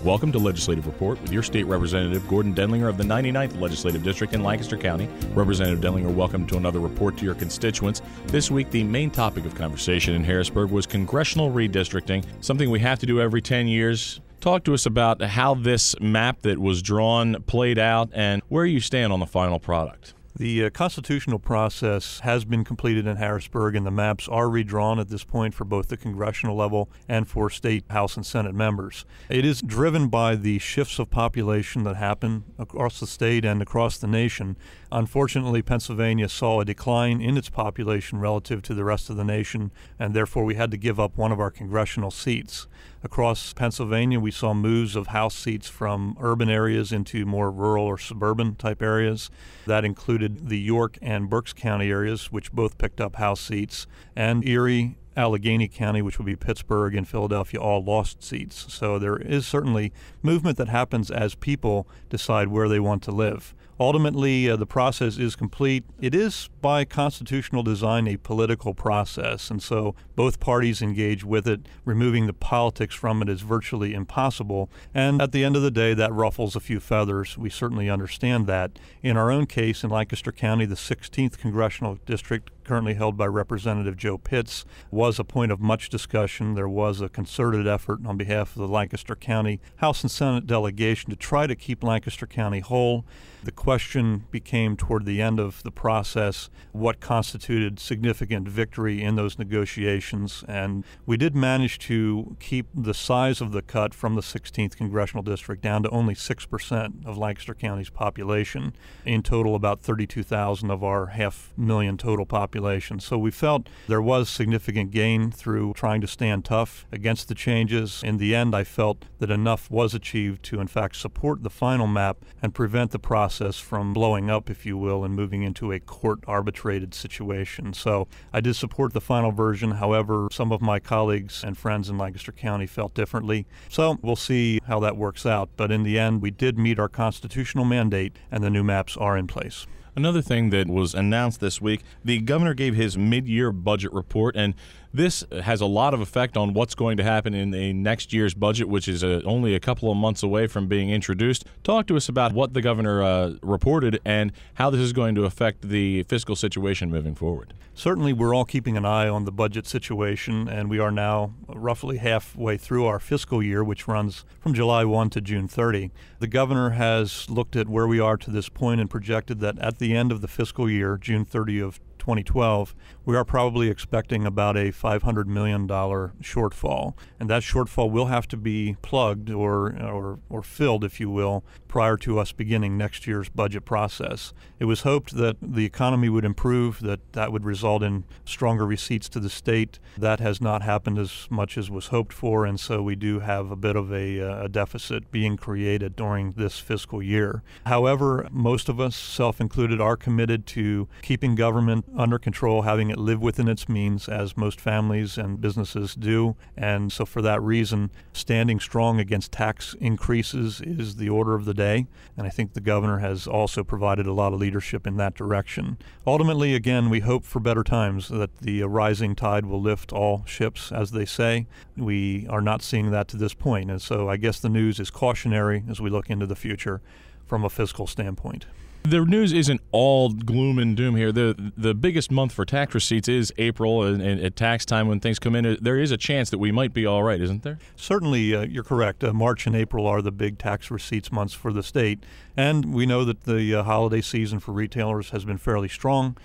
Welcome to Legislative Report with your state representative, Gordon Denlinger of the 99th Legislative District in Lancaster County. Representative Denlinger, welcome to another report to your constituents. This week, the main topic of conversation in Harrisburg was congressional redistricting, something we have to do every 10 years. Talk to us about how this map that was drawn played out and where you stand on the final product. The constitutional process has been completed in Harrisburg, and the maps are redrawn at this point for both the congressional level and for state House and Senate members. It is driven by the shifts of population that happen across the state and across the nation. Unfortunately, Pennsylvania saw a decline in its population relative to the rest of the nation, and therefore we had to give up one of our congressional seats. Across Pennsylvania, we saw moves of House seats from urban areas into more rural or suburban type areas. That included the York and Berks County areas, which both picked up House seats, and Erie, Allegheny County, which would be Pittsburgh, and Philadelphia, all lost seats. So there is certainly movement that happens as people decide where they want to live. Ultimately, the process is complete. It is, by constitutional design, a political process, and so both parties engage with it. Removing the politics from it is virtually impossible, and at the end of the day, that ruffles a few feathers. We certainly understand that. In our own case, in Lancaster County, the 16th Congressional District, currently held by Representative Joe Pitts, was a point of much discussion. There was a concerted effort on behalf of the Lancaster County House and Senate delegation to try to keep Lancaster County whole. The question became toward the end of the process what constituted significant victory in those negotiations, and we did manage to keep the size of the cut from the 16th Congressional District down to only 6% of Lancaster County's population. In total, about 32,000 of our 500,000 total population. So we felt there was significant gain through trying to stand tough against the changes. In the end, I felt that enough was achieved to, in fact, support the final map and prevent the process from blowing up, if you will, and moving into a court-arbitrated situation. So I did support the final version. However, some of my colleagues and friends in Lancaster County felt differently. So we'll see how that works out. But in the end, we did meet our constitutional mandate, and the new maps are in place. Another thing that was announced this week, the governor gave his mid-year budget report, and this has a lot of effect on what's going to happen in the next year's budget, which is only a couple of months away from being introduced. Talk to us about what the governor reported and how this is going to affect the fiscal situation moving forward. Certainly, we're all keeping an eye on the budget situation, and we are now roughly halfway through our fiscal year, which runs from July 1 to June 30. The governor has looked at where we are to this point and projected that at the end of the fiscal year, June 30 of 2012, we are probably expecting about a $500 million shortfall, and that shortfall will have to be plugged or filled, if you will, prior to us beginning next year's budget process. It was hoped that the economy would improve, that would result in stronger receipts to the state. That has not happened as much as was hoped for, and so we do have a bit of a deficit being created during this fiscal year. However, most of us, self included, are committed to keeping government under control, having it live within its means, as most families and businesses do. And so for that reason, standing strong against tax increases is the order of the day. And I think the governor has also provided a lot of leadership in that direction. Ultimately, again, we hope for better times, that the rising tide will lift all ships, as they say. We are not seeing that to this point. And so I guess the news is cautionary as we look into the future from a fiscal standpoint. The news isn't all gloom and doom here. The biggest month for tax receipts is April, and at tax time when things come in, there is a chance that we might be all right, isn't there? Certainly, you're correct. March and April are the big tax receipts months for the state, and we know that the holiday season for retailers has been fairly strong,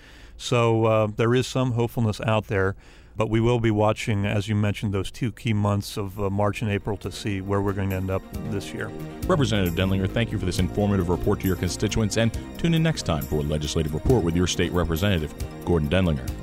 so there is some hopefulness out there. But we will be watching, as you mentioned, those two key months of March and April to see where we're going to end up this year. Representative Denlinger, thank you for this informative report to your constituents, and tune in next time for a Legislative Report with your state representative, Gordon Denlinger.